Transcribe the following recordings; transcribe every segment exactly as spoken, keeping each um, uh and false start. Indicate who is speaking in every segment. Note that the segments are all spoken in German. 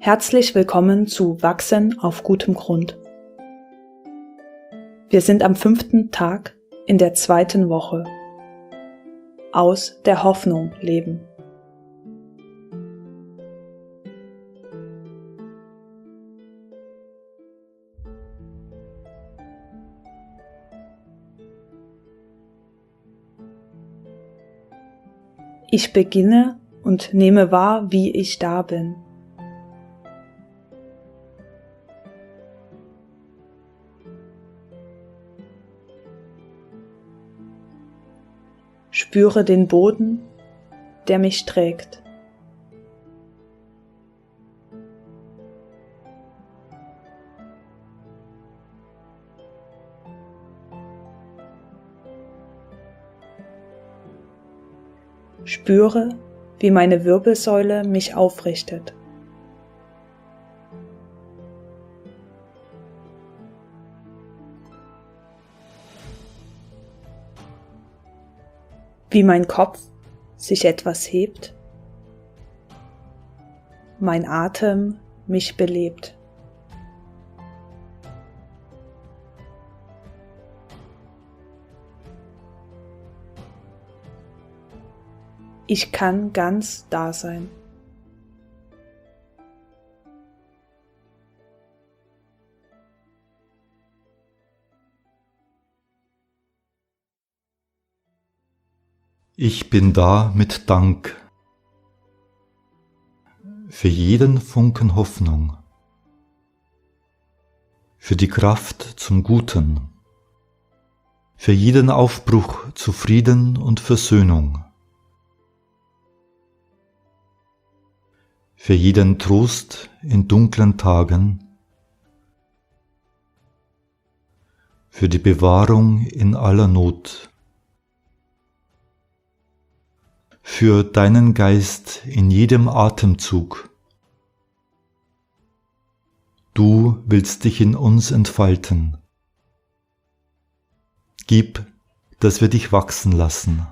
Speaker 1: Herzlich willkommen zu Wachsen auf gutem Grund. Wir sind am fünften Tag in der zweiten Woche. Aus der Hoffnung leben. Ich beginne und nehme wahr, wie ich da bin. Spüre den Boden, der mich trägt. Spüre, wie meine Wirbelsäule mich aufrichtet. Wie mein Kopf sich etwas hebt, mein Atem mich belebt. Ich kann ganz da sein.
Speaker 2: Ich bin da mit Dank für jeden Funken Hoffnung, für die Kraft zum Guten, für jeden Aufbruch zu Frieden und Versöhnung, für jeden Trost in dunklen Tagen, für die Bewahrung in aller Not, für deinen Geist in jedem Atemzug. Du willst dich in uns entfalten. Gib, dass wir dich wachsen lassen.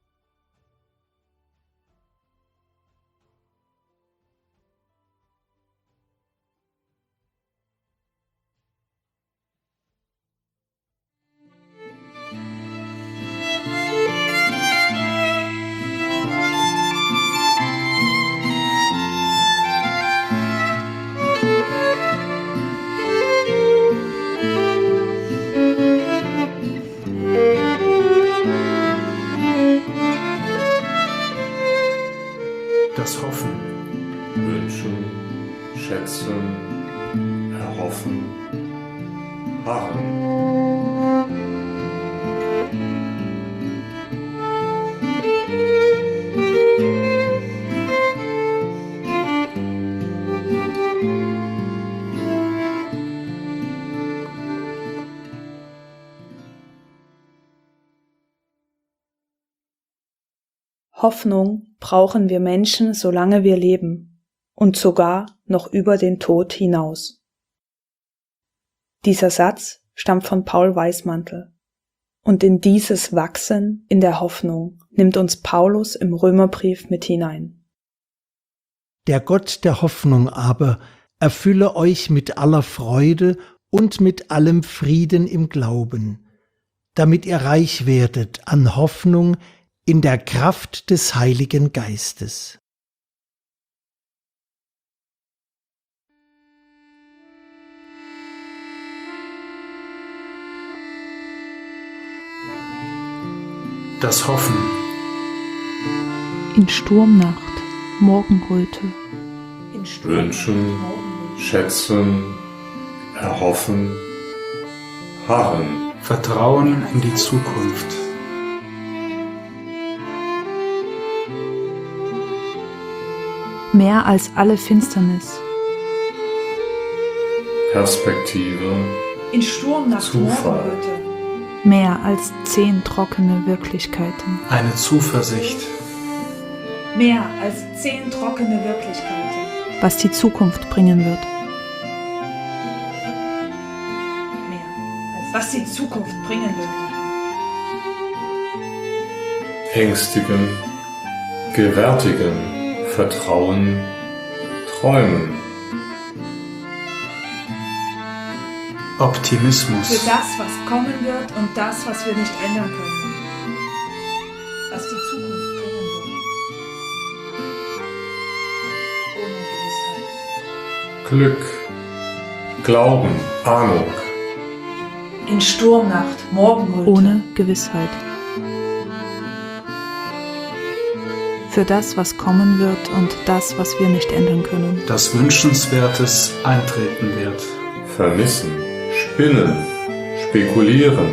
Speaker 3: Das Hoffen,
Speaker 4: Wünschen, Schätzen, Erhoffen, Harren.
Speaker 1: Hoffnung brauchen wir Menschen, solange wir leben und sogar noch über den Tod hinaus. Dieser Satz stammt von Paul Weismantel und in dieses Wachsen in der Hoffnung nimmt uns Paulus im Römerbrief mit hinein.
Speaker 3: Der Gott der Hoffnung aber erfülle euch mit aller Freude und mit allem Frieden im Glauben, damit ihr reich werdet an Hoffnung in der Kraft des Heiligen Geistes. Das Hoffen.
Speaker 5: In Sturmnacht, Morgenröte.
Speaker 1: In
Speaker 4: Wünschen, Schätzen, Erhoffen, Harren.
Speaker 6: Vertrauen in die Zukunft.
Speaker 5: Mehr als alle Finsternis.
Speaker 4: Perspektive,
Speaker 1: In Sturmnacht,
Speaker 4: Zufall.
Speaker 1: Morgenröte.
Speaker 5: Mehr als zehn trockene Wirklichkeiten.
Speaker 6: Eine Zuversicht.
Speaker 1: Mehr als zehn trockene Wirklichkeiten.
Speaker 5: Was die Zukunft bringen wird.
Speaker 1: Mehr als was die Zukunft bringen wird.
Speaker 4: Ängstigen, Gewärtigen, Vertrauen, Träumen.
Speaker 6: Optimismus.
Speaker 1: Für das, was kommen wird und das, was wir nicht ändern können. Was die Zukunft bringen wird. Ohne Gewissheit.
Speaker 4: Glück, Glauben, Ahnung.
Speaker 1: In Sturmnacht, Morgenröte.
Speaker 5: Ohne Gewissheit. Für das, was kommen wird und das, was wir nicht ändern können.
Speaker 6: Das Wünschenswertes eintreten wird.
Speaker 4: Vermissen, spinnen, spekulieren.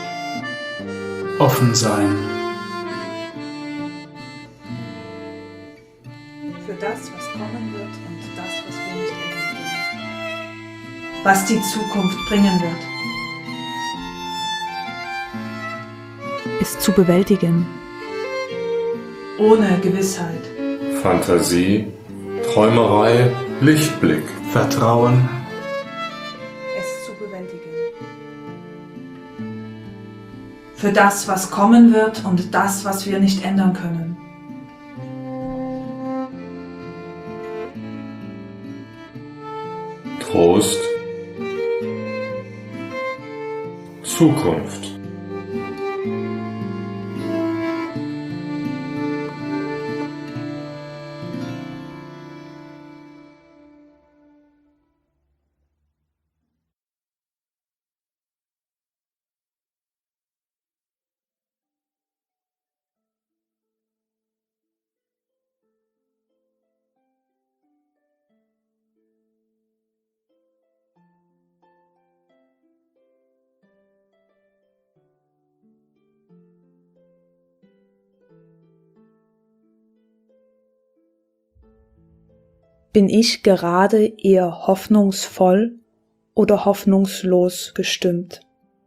Speaker 6: Offen sein.
Speaker 1: Für das, was kommen wird und das, was wir nicht ändern können. Was die Zukunft bringen wird.
Speaker 5: Ist zu bewältigen.
Speaker 1: Ohne Gewissheit.
Speaker 4: Fantasie, Träumerei, Lichtblick.
Speaker 6: Vertrauen.
Speaker 1: Es zu bewältigen. Für das, was kommen wird und das, was wir nicht ändern können.
Speaker 4: Trost, Zukunft.
Speaker 1: Bin ich gerade eher hoffnungsvoll oder hoffnungslos gestimmt?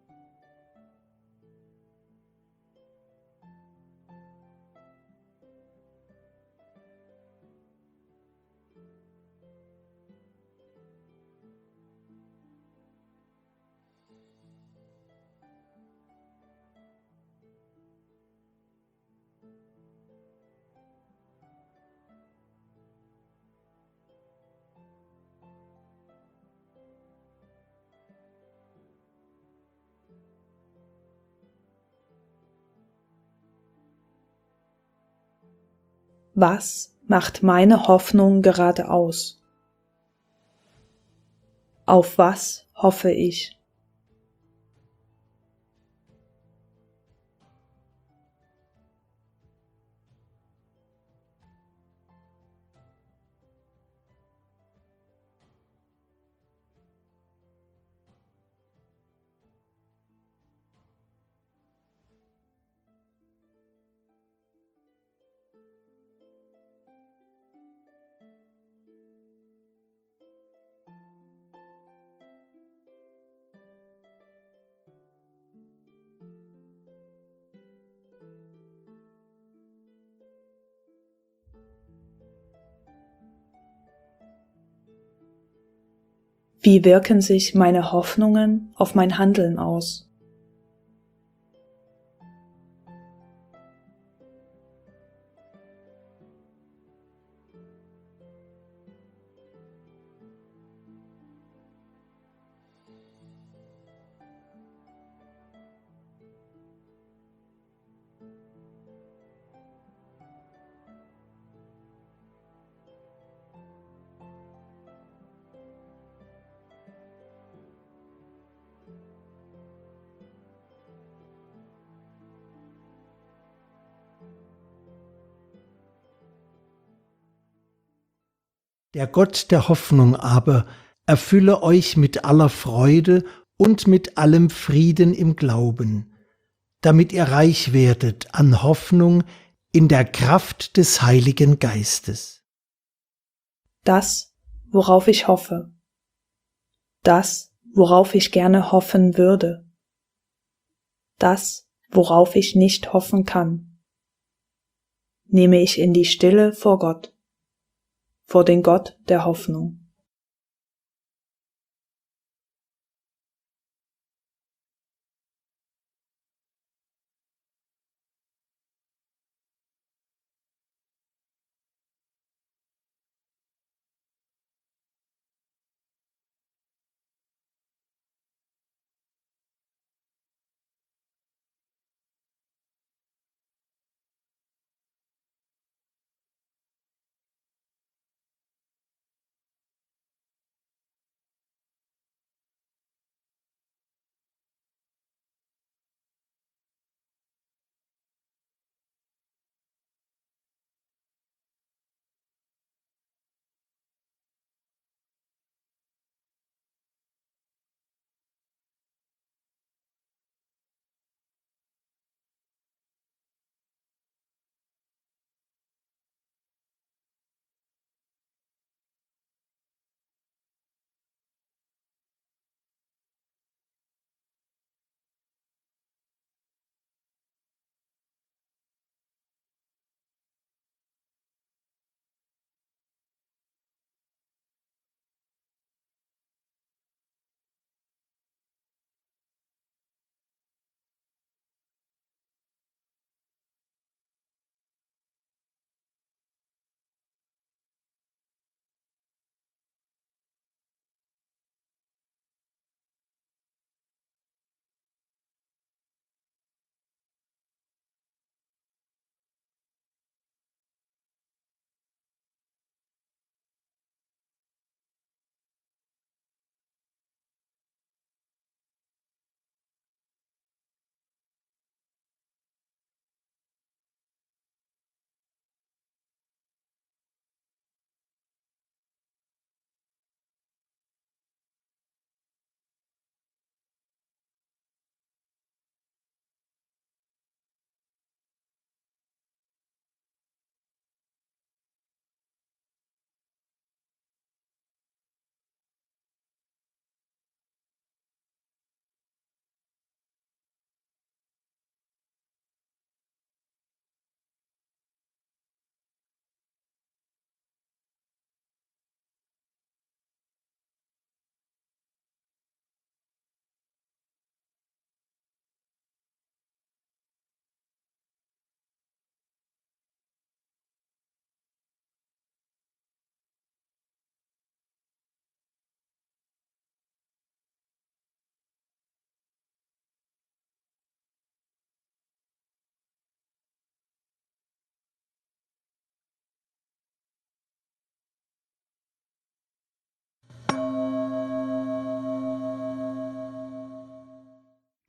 Speaker 1: Was macht meine Hoffnung gerade aus? Auf was hoffe ich? Wie wirken sich meine Hoffnungen auf mein Handeln aus?
Speaker 3: Der Gott der Hoffnung aber erfülle euch mit aller Freude und mit allem Frieden im Glauben, damit ihr reich werdet an Hoffnung in der Kraft des Heiligen Geistes.
Speaker 1: Das, worauf ich hoffe. Das, worauf ich gerne hoffen würde. Das, worauf ich nicht hoffen kann, nehme ich in die Stille vor Gott, vor den Gott der Hoffnung.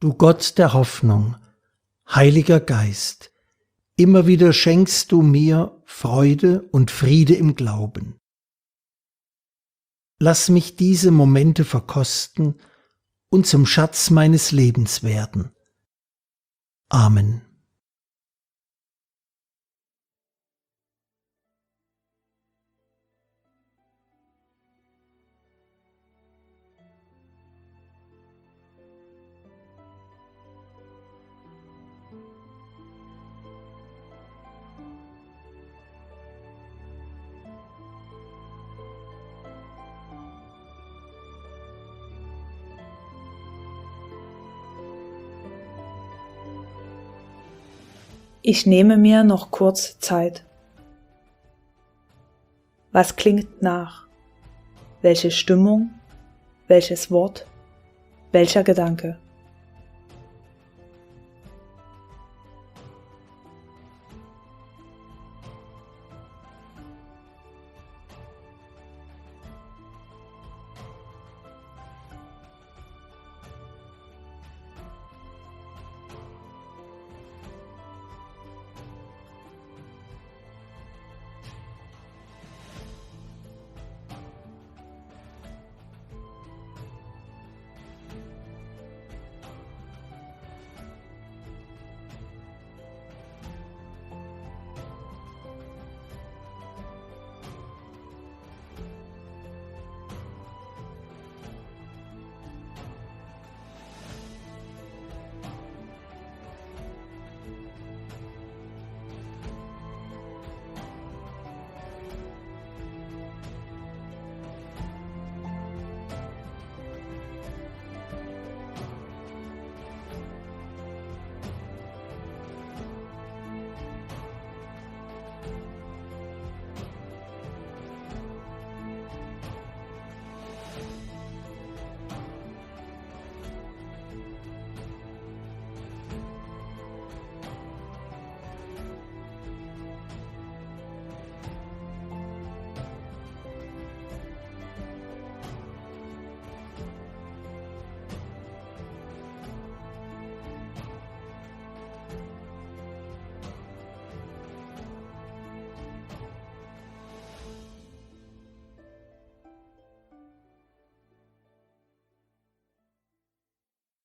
Speaker 3: Du Gott der Hoffnung, Heiliger Geist, immer wieder schenkst du mir Freude und Friede im Glauben. Lass mich diese Momente verkosten und zum Schatz meines Lebens werden. Amen.
Speaker 1: Ich nehme mir noch kurz Zeit. Was klingt nach? Welche Stimmung? Welches Wort? Welcher Gedanke?